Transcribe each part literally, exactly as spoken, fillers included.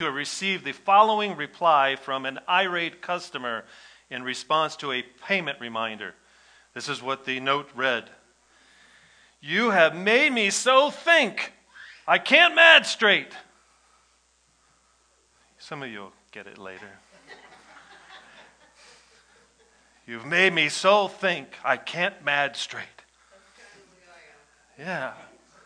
to have received the following reply from an irate customer in response to a payment reminder. This is what the note read. "You have made me so think, I can't mad straight." Some of you will get it later. "You've made me so think, I can't mad straight." Yeah.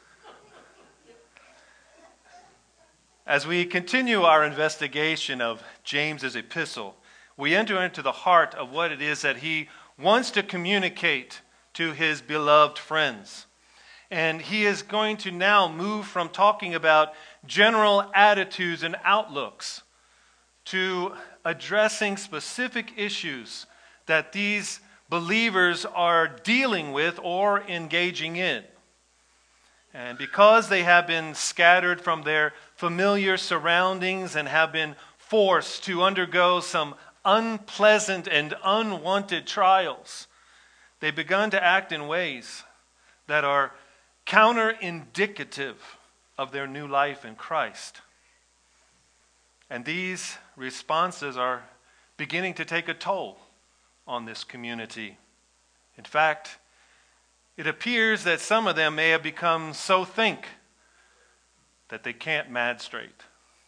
As we continue our investigation of James's epistle, we enter into the heart of what it is that he wants to communicate to his beloved friends. And he is going to now move from talking about general attitudes and outlooks to addressing specific issues that these believers are dealing with or engaging in. And because they have been scattered from their familiar surroundings and have been forced to undergo some unpleasant and unwanted trials, they've begun to act in ways that are counterindicative of their new life in Christ. And these responses are beginning to take a toll on this community. In fact, it appears that some of them may have become so think that they can't mad straight.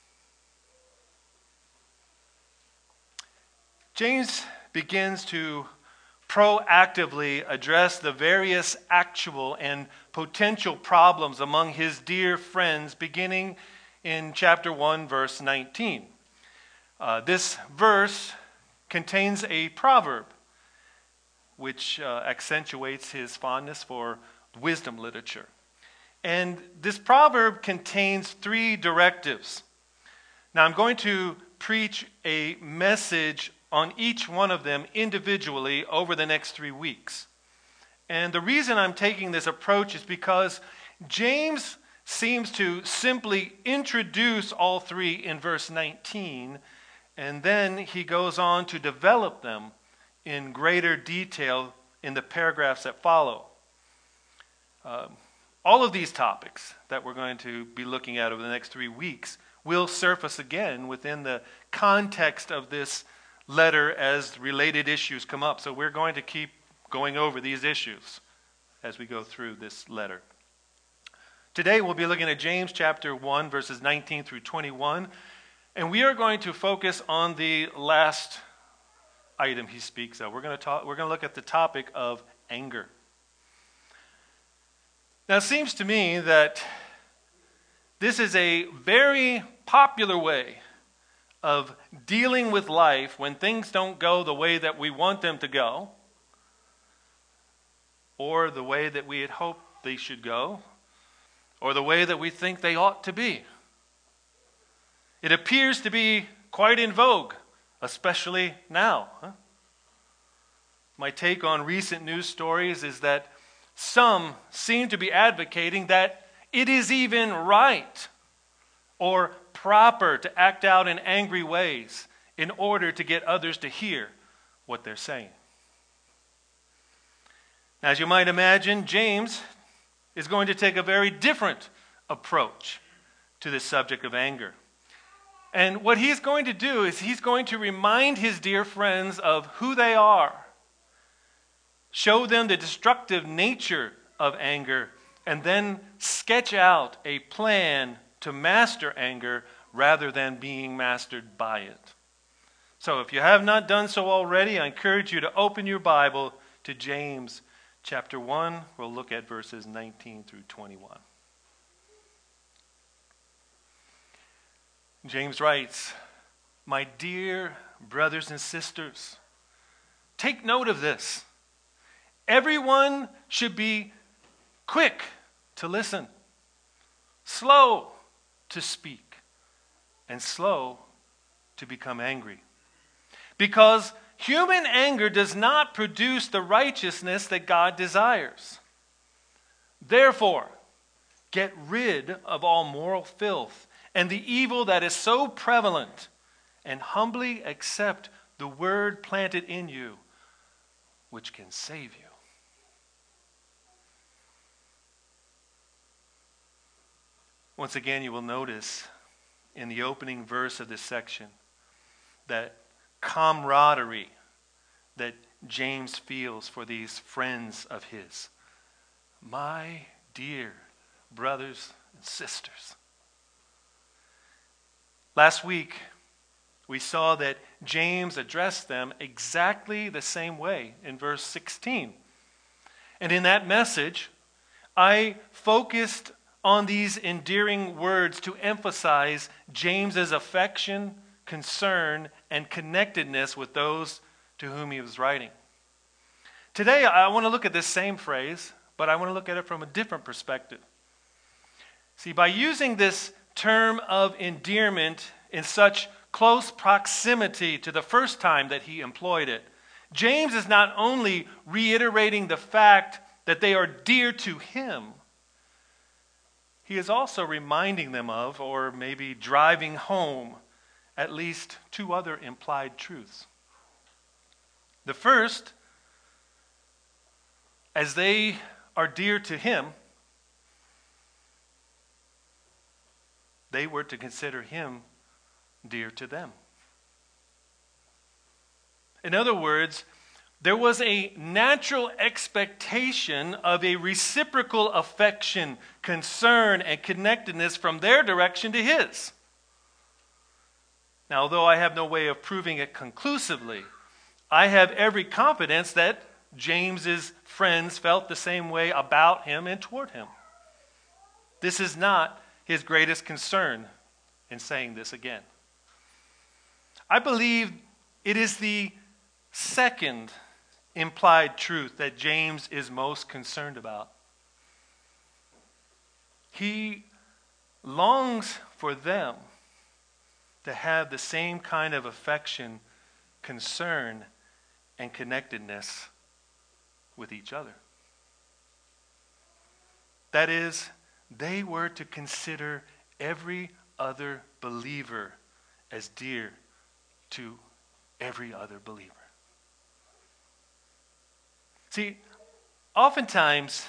James begins to proactively address the various actual and potential problems among his dear friends, beginning in chapter one, verse nineteen. Uh, this verse contains a proverb which uh, accentuates his fondness for wisdom literature. And this proverb contains three directives. Now I'm going to preach a message on each one of them individually over the next three weeks. And the reason I'm taking this approach is because James seems to simply introduce all three in verse nineteen, and then he goes on to develop them in greater detail in the paragraphs that follow. Um, all of these topics that we're going to be looking at over the next three weeks will surface again within the context of this letter as related issues come up. So we're going to keep going over these issues as we go through this letter. Today we'll be looking at James chapter one, verses nineteen through twenty-one, and we are going to focus on the last item he speaks of. We're going to talk, we're going to look at the topic of anger. Now it seems to me that this is a very popular way of dealing with life when things don't go the way that we want them to go, or the way that we had hoped they should go, or the way that we think they ought to be. It appears to be quite in vogue, especially now. Huh? My take on recent news stories is that some seem to be advocating that it is even right or proper to act out in angry ways in order to get others to hear what they're saying. As you might imagine, James is going to take a very different approach to the subject of anger. And what he's going to do is he's going to remind his dear friends of who they are, show them the destructive nature of anger, and then sketch out a plan to master anger rather than being mastered by it. So if you have not done so already, I encourage you to open your Bible to James chapter one. We'll look at verses nineteen through twenty-one. James writes, "My dear brothers and sisters, take note of this. Everyone should be quick to listen, slow to speak, and slow to become angry. Because human anger does not produce the righteousness that God desires. Therefore, get rid of all moral filth and the evil that is so prevalent, and humbly accept the word planted in you, which can save you." Once again, you will notice in the opening verse of this section, that camaraderie that James feels for these friends of his. My dear brothers and sisters. Last week, we saw that James addressed them exactly the same way in verse sixteen. And in that message, I focused on these endearing words to emphasize James's affection, concern, and connectedness with those to whom he was writing. Today, I want to look at this same phrase, but I want to look at it from a different perspective. See, by using this term of endearment in such close proximity to the first time that he employed it, James is not only reiterating the fact that they are dear to him, he is also reminding them of, or maybe driving home, at least two other implied truths. The first, as they are dear to him, they were to consider him dear to them. In other words, there was a natural expectation of a reciprocal affection, concern, and connectedness from their direction to his. Now, although I have no way of proving it conclusively, I have every confidence that James's friends felt the same way about him and toward him. This is not his greatest concern in saying this again. I believe it is the second implied truth that James is most concerned about. He longs for them to have the same kind of affection, concern, and connectedness with each other. That is, they were to consider every other believer as dear to every other believer. See, oftentimes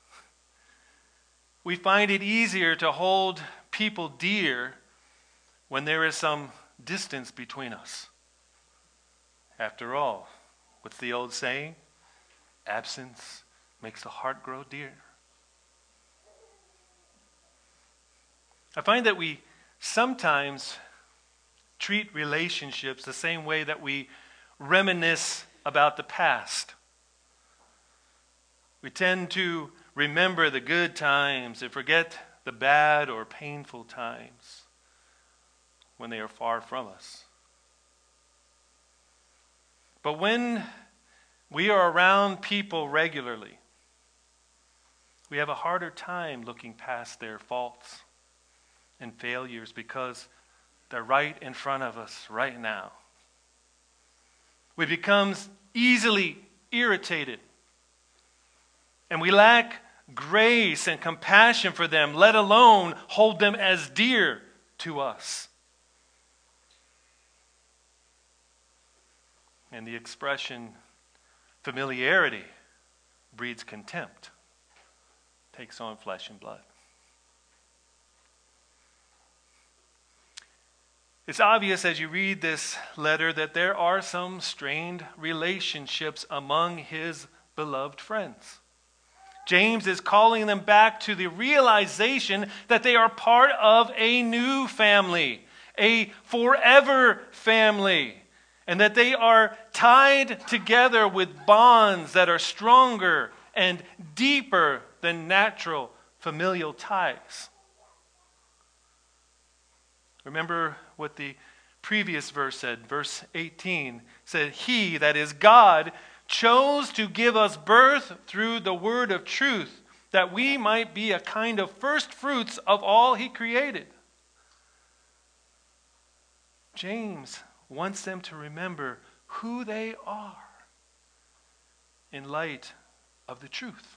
we find it easier to hold people dear when there is some distance between us. After all, what's the old saying? Absence makes the heart grow dear. I find that we sometimes treat relationships the same way that we reminisce about the past. We tend to remember the good times and forget the bad or painful times when they are far from us. But when we are around people regularly, we have a harder time looking past their faults and failures because they're right in front of us right now. We become easily irritated, and we lack grace and compassion for them, let alone hold them as dear to us. And the expression familiarity breeds contempt, takes on flesh and blood. It's obvious as you read this letter that there are some strained relationships among his beloved friends. James is calling them back to the realization that they are part of a new family, a forever family, and that they are tied together with bonds that are stronger and deeper than natural familial ties. Remember what the previous verse said. Verse eighteen said, He, that is God, chose to give us birth through the word of truth, that we might be a kind of first fruits of all he created. James wants them to remember who they are in light of the truth.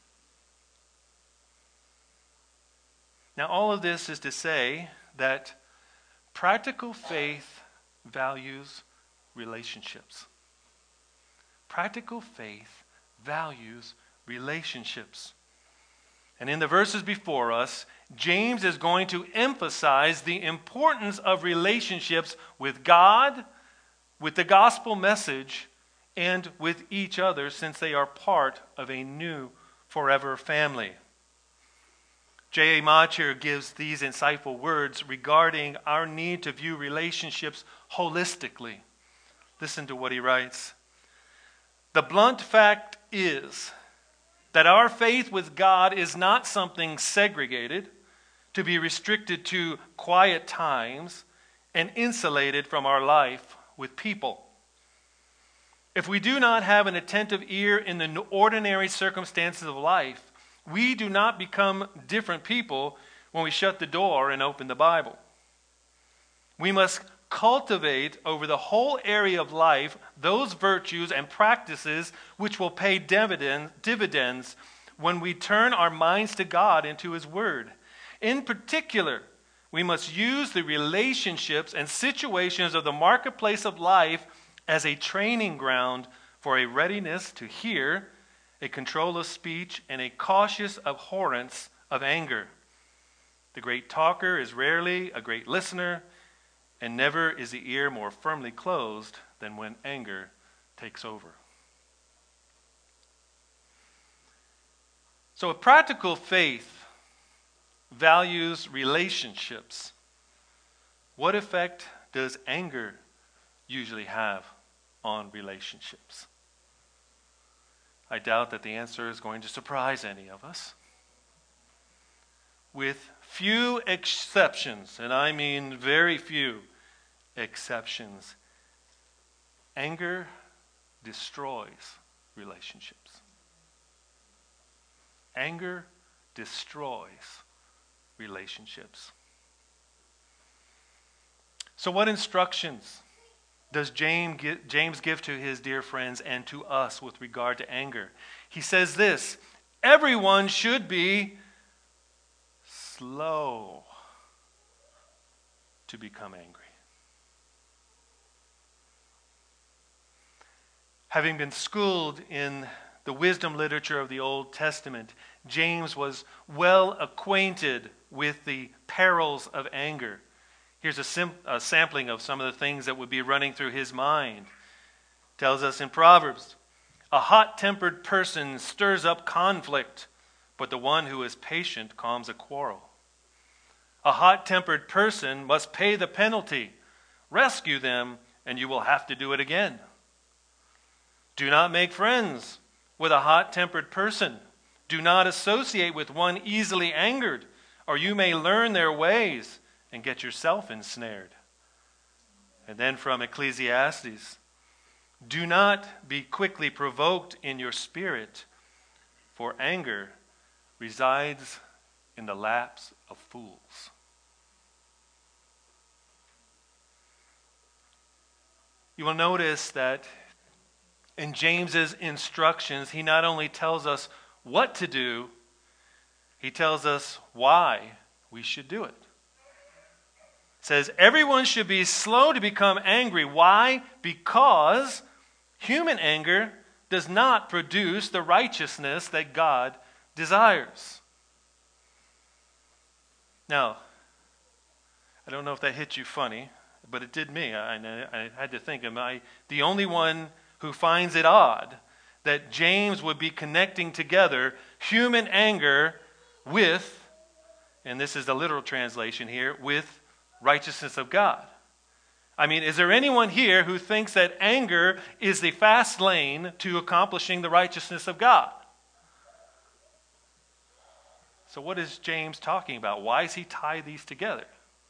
Now, all of this is to say that practical faith values relationships. Practical faith values relationships. And in the verses before us, James is going to emphasize the importance of relationships with God, with the gospel message, and with each other, since they are part of a new forever family. J A. Machir gives these insightful words regarding our need to view relationships holistically. Listen to what he writes. The blunt fact is that our faith with God is not something segregated, to be restricted to quiet times and insulated from our life with people. If we do not have an attentive ear in the ordinary circumstances of life, we do not become different people when we shut the door and open the Bible. We must cultivate over the whole area of life those virtues and practices which will pay dividend, dividends when we turn our minds to God and to His Word. In particular, we must use the relationships and situations of the marketplace of life as a training ground for a readiness to hear, a control of speech, and a cautious abhorrence of anger. The great talker is rarely a great listener, and never is the ear more firmly closed than when anger takes over. So a practical faith values relationships. What effect does anger usually have on relationships? I doubt that the answer is going to surprise any of us. With few exceptions, and I mean very few exceptions, anger destroys relationships. Anger destroys relationships. So what instructions does James give to his dear friends and to us with regard to anger? He says this: everyone should be slow to become angry. Having been schooled in the wisdom literature of the Old Testament, James was well acquainted with the perils of anger. Here's a, sim- a sampling of some of the things that would be running through his mind. It tells us in Proverbs, a hot-tempered person stirs up conflict, but the one who is patient calms a quarrel. A hot-tempered person must pay the penalty. Rescue them, and you will have to do it again. Do not make friends with a hot-tempered person. Do not associate with one easily angered, or you may learn their ways and get yourself ensnared. And then from Ecclesiastes, do not be quickly provoked in your spirit, for anger resides in the laps of fools. You will notice that in James's instructions, he not only tells us what to do, he tells us why we should do it. It says everyone should be slow to become angry. Why? Because human anger does not produce the righteousness that God desires. Now, I don't know if that hit you funny, but it did me. I, I had to think, am I the only one who finds it odd that James would be connecting together human anger with, and this is the literal translation here, with righteousness of God? I mean, is there anyone here who thinks that anger is the fast lane to accomplishing the righteousness of God? So what is James talking about? Why does he tie these together?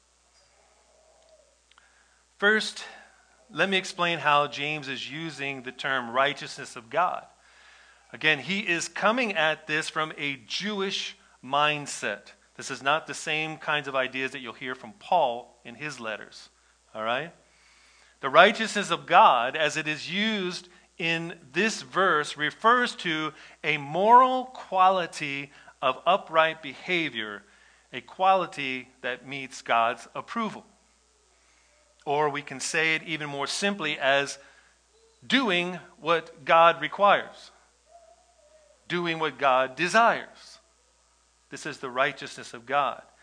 First, let me explain how James is using the term righteousness of God. Again, he is coming at this from a Jewish mindset. This is not the same kinds of ideas that you'll hear from Paul in his letters. All right? The righteousness of God, as it is used in this verse, refers to a moral quality of upright behavior, a quality that meets God's approval. Or we can say it even more simply as doing what God requires, doing what God desires. This is the righteousness of God.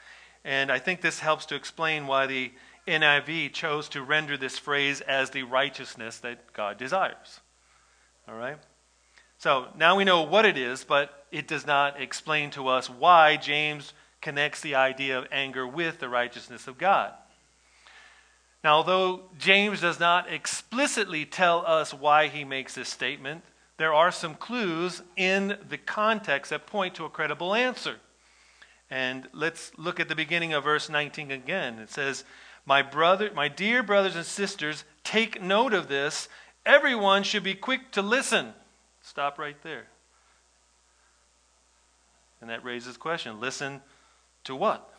And I think this helps to explain why the N I V chose to render this phrase as the righteousness that God desires. All right? So now we know what it is, but it does not explain to us why James connects the idea of anger with the righteousness of God. Now, although James does not explicitly tell us why he makes this statement, there are some clues in the context that point to a credible answer. And let's look at the beginning of verse nineteen again. It says, My brother, my dear brothers and sisters, take note of this. Everyone should be quick to listen. Stop right there. And that raises the question, listen to what?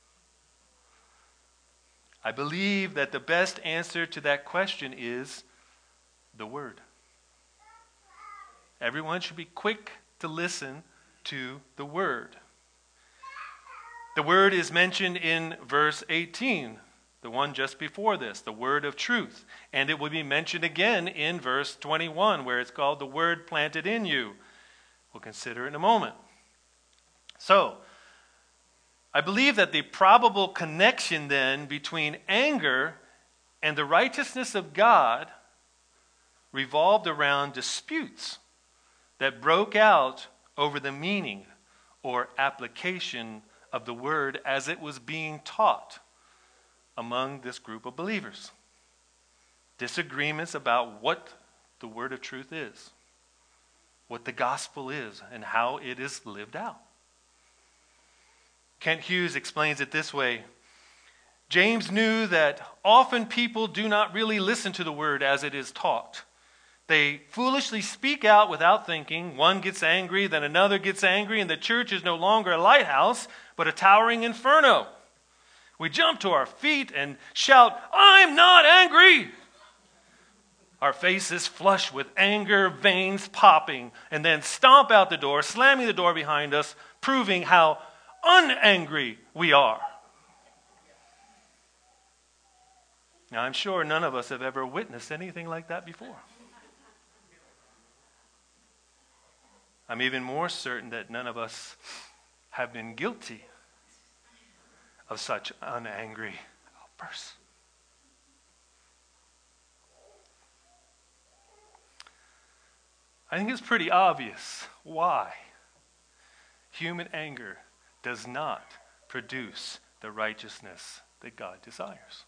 I believe that the best answer to that question is the Word. Everyone should be quick to listen to the Word. The Word is mentioned in verse eighteen, the one just before this, the Word of truth. And it will be mentioned again in verse twenty-one, where it's called the Word planted in you. We'll consider it in a moment. So, I believe that the probable connection then between anger and the righteousness of God revolved around disputes that broke out over the meaning or application of the word as it was being taught among this group of believers. Disagreements about what the word of truth is, what the gospel is, and how it is lived out. Kent Hughes explains it this way. James knew that often people do not really listen to the word as it is taught. They foolishly speak out without thinking. One gets angry, then another gets angry, and the church is no longer a lighthouse, but a towering inferno. We jump to our feet and shout, I'm not angry! Our faces flush with anger, veins popping, and then stomp out the door, slamming the door behind us, proving how unangry we are. Now, I'm sure none of us have ever witnessed anything like that before. I'm even more certain that none of us have been guilty of such unangry outbursts. I think it's pretty obvious why human anger does not produce the righteousness that God desires.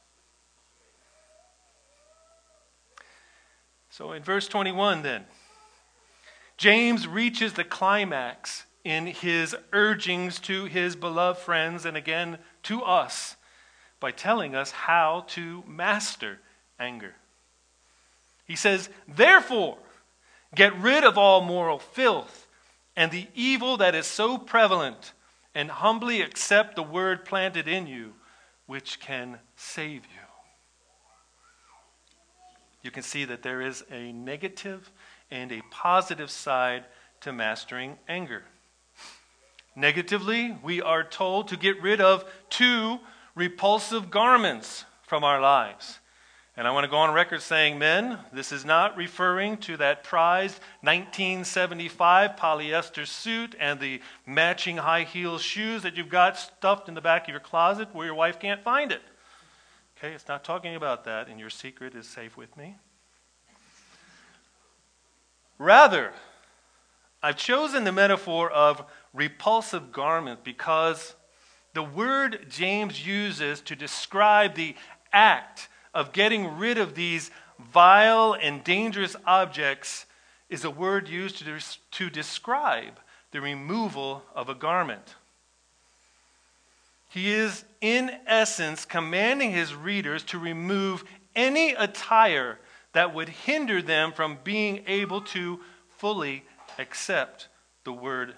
So in verse twenty-one then, James reaches the climax in his urgings to his beloved friends and again to us by telling us how to master anger. He says, therefore, get rid of all moral filth and the evil that is so prevalent, and humbly accept the word planted in you, which can save you. You can see that there is a negative and a positive side to mastering anger. Negatively, we are told to get rid of two repulsive garments from our lives. And I want to go on record saying, men, this is not referring to that prized nineteen seventy-five polyester suit and the matching high heel shoes that you've got stuffed in the back of your closet where your wife can't find it. Okay, it's not talking about that, and your secret is safe with me. Rather, I've chosen the metaphor of repulsive garment because the word James uses to describe the act of getting rid of these vile and dangerous objects is a word used to, des- to describe the removal of a garment. He is, in essence, commanding his readers to remove any attire that would hinder them from being able to fully accept the word.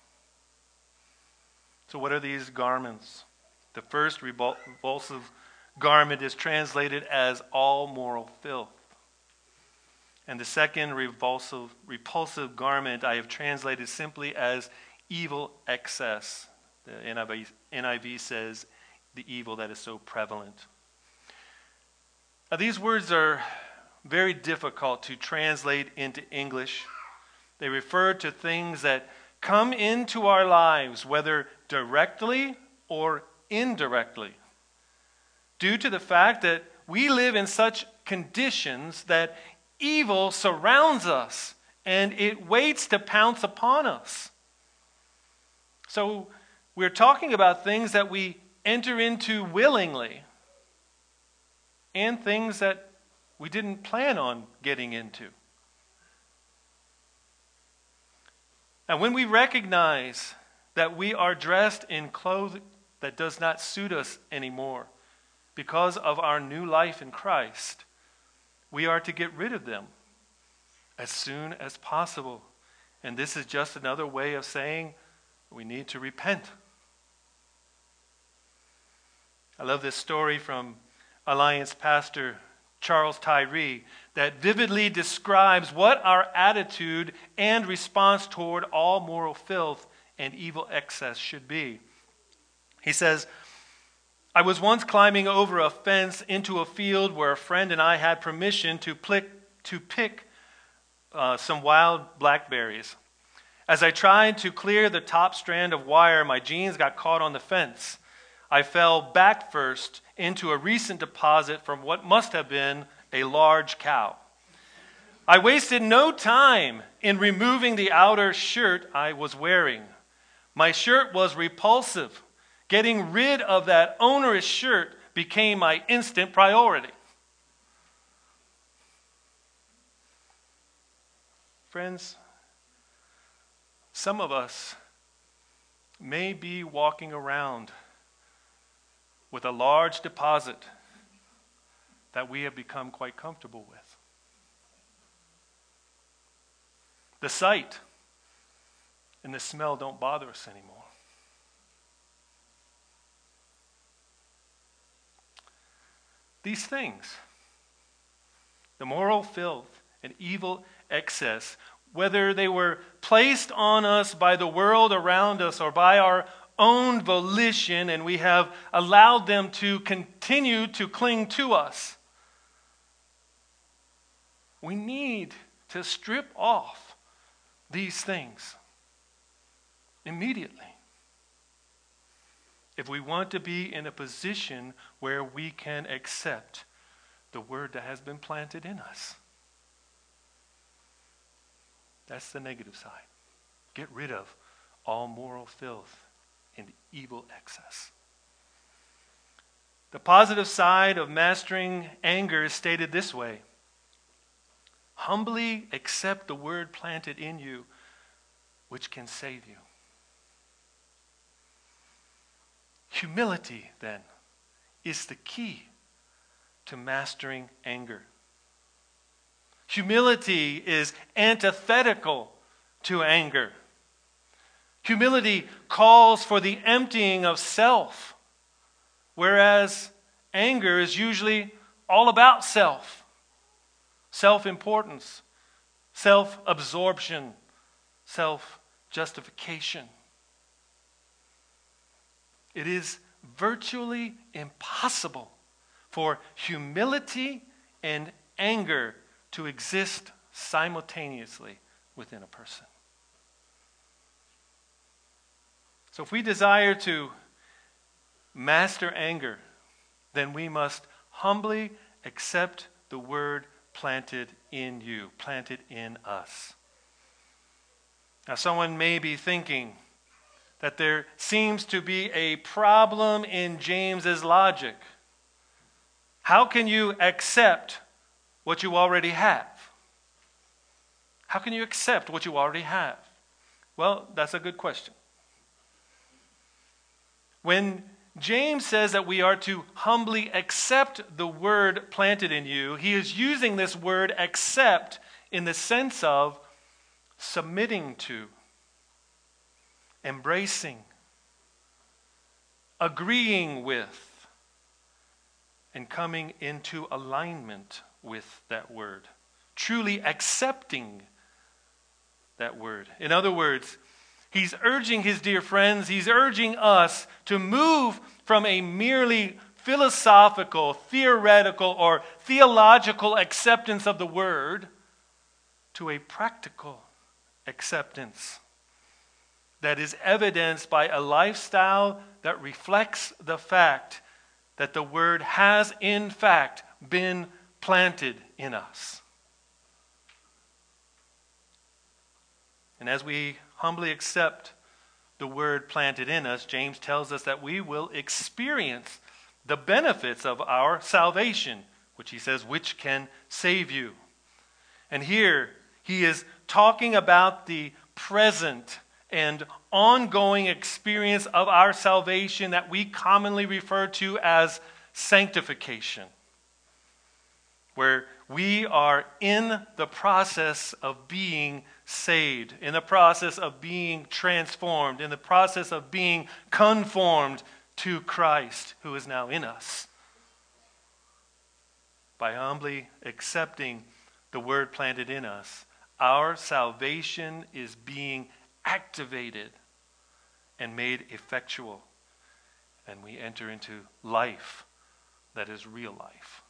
So what are these garments? The first repulsive garment is translated as all moral filth. And the second repulsive, repulsive garment I have translated simply as evil excess. The N I V, N I V says the evil that is so prevalent. Now, these words are very difficult to translate into English. They refer to things that come into our lives, whether directly or indirectly, due to the fact that we live in such conditions that evil surrounds us and it waits to pounce upon us. So we're talking about things that we enter into willingly and things that we didn't plan on getting into. And when we recognize that we are dressed in clothing that does not suit us anymore because of our new life in Christ, we are to get rid of them as soon as possible. And this is just another way of saying we need to repent. I love this story from Alliance pastor Charles Tyree that vividly describes what our attitude and response toward all moral filth and evil excess should be. He says, I was once climbing over a fence into a field where a friend and I had permission to pick, to pick uh, some wild blackberries. As I tried to clear the top strand of wire, my jeans got caught on the fence. I fell back first into a recent deposit from what must have been a large cow. I wasted no time in removing the outer shirt I was wearing. My shirt was repulsive. Getting rid of that onerous shirt became my instant priority. Friends, some of us may be walking around with a large deposit that we have become quite comfortable with. The sight and the smell don't bother us anymore. These things, the moral filth and evil excess, whether they were placed on us by the world around us or by our own volition, and we have allowed them to continue to cling to us, we need to strip off these things immediately if we want to be in a position where we can accept the word that has been planted in us. That's the negative side. Get rid of all moral filth and evil excess. The positive side of mastering anger is stated this way: humbly accept the word planted in you, which can save you. Humility, then, is the key to mastering anger. Humility is antithetical to anger. Humility calls for the emptying of self, whereas anger is usually all about self. Self-importance, self-absorption, self-justification. It is virtually impossible for humility and anger to exist simultaneously within a person. So if we desire to master anger, then we must humbly accept the word planted in you, planted in us. Now, someone may be thinking that there seems to be a problem in James's logic. How can you accept what you already have? How can you accept what you already have? Well, that's a good question. When James says that we are to humbly accept the word planted in you, he is using this word accept in the sense of submitting to, embracing, agreeing with, and coming into alignment with that word. Truly accepting that word. In other words, he's urging his dear friends, he's urging us to move from a merely philosophical, theoretical, or theological acceptance of the word to a practical acceptance. that is evidenced by a lifestyle that reflects the fact that the Word has in fact been planted in us. And as we humbly accept the Word planted in us, James tells us that we will experience the benefits of our salvation, which he says, which can save you. And here he is talking about the present and ongoing experience of our salvation that we commonly refer to as sanctification, where we are in the process of being saved, in the process of being transformed, in the process of being conformed to Christ who is now in us. By humbly accepting the Word planted in us, our salvation is being activated and made effectual, and we enter into life that is real life.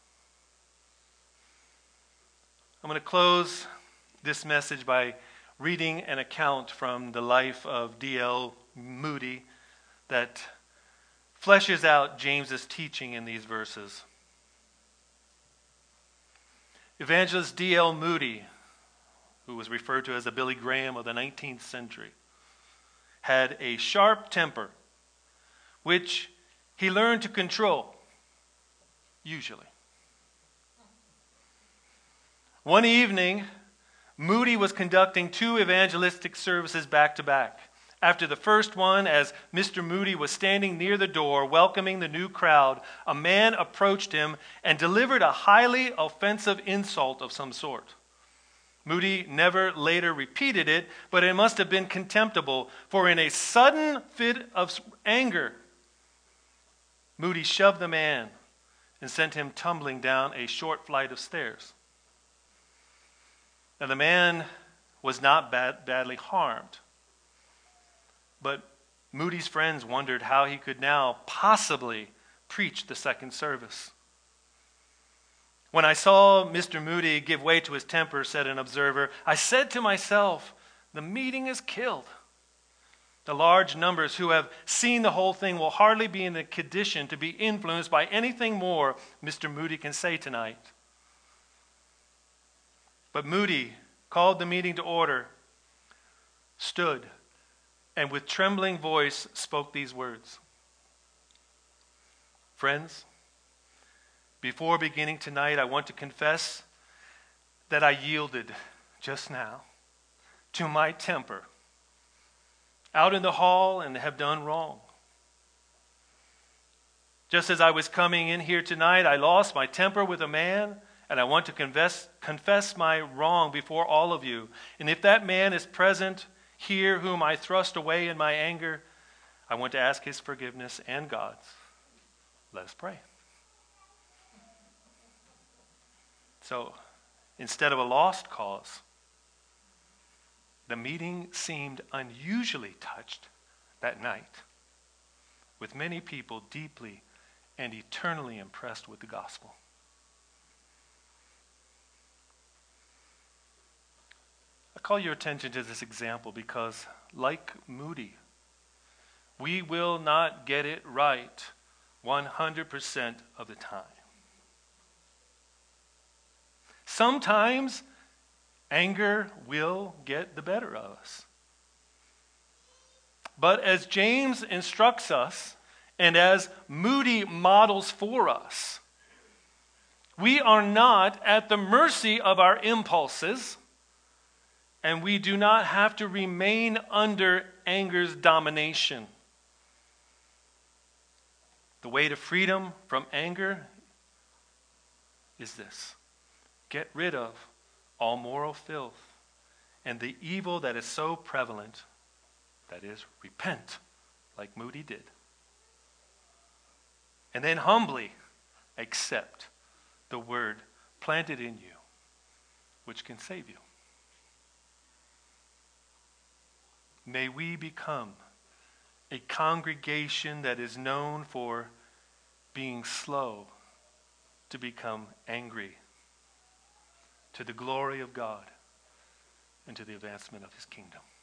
I'm going to close this message by reading an account from the life of D L Moody that fleshes out James's teaching in these verses. Evangelist D L Moody, who was referred to as the Billy Graham of the nineteenth century, had a sharp temper, which he learned to control, usually. One evening, Moody was conducting two evangelistic services back to back. After the first one, as Mister Moody was standing near the door welcoming the new crowd, a man approached him and delivered a highly offensive insult of some sort. Moody never later repeated it, but it must have been contemptible, for in a sudden fit of anger, Moody shoved the man and sent him tumbling down a short flight of stairs. Now the man was not bad, badly harmed, but Moody's friends wondered how he could now possibly preach the second service. When I saw Mister Moody give way to his temper, said an observer, I said to myself, the meeting is killed. The large numbers who have seen the whole thing will hardly be in the condition to be influenced by anything more Mister Moody can say tonight. But Moody called the meeting to order, stood, and with trembling voice spoke these words. Friends, before beginning tonight, I want to confess that I yielded just now to my temper out in the hall and have done wrong. Just as I was coming in here tonight, I lost my temper with a man, and I want to confess, confess my wrong before all of you. And if that man is present here whom I thrust away in my anger, I want to ask his forgiveness and God's. Let us pray. So, instead of a lost cause, the meeting seemed unusually touched that night, with many people deeply and eternally impressed with the gospel. I call your attention to this example because, like Moody, we will not get it right one hundred percent of the time. Sometimes anger will get the better of us. But as James instructs us, and as Moody models for us, we are not at the mercy of our impulses, and we do not have to remain under anger's domination. The way to freedom from anger is this: get rid of all moral filth and the evil that is so prevalent, that is, repent, like Moody did. And then humbly accept the word planted in you, which can save you. May we become a congregation that is known for being slow to become angry, to the glory of God and to the advancement of his kingdom.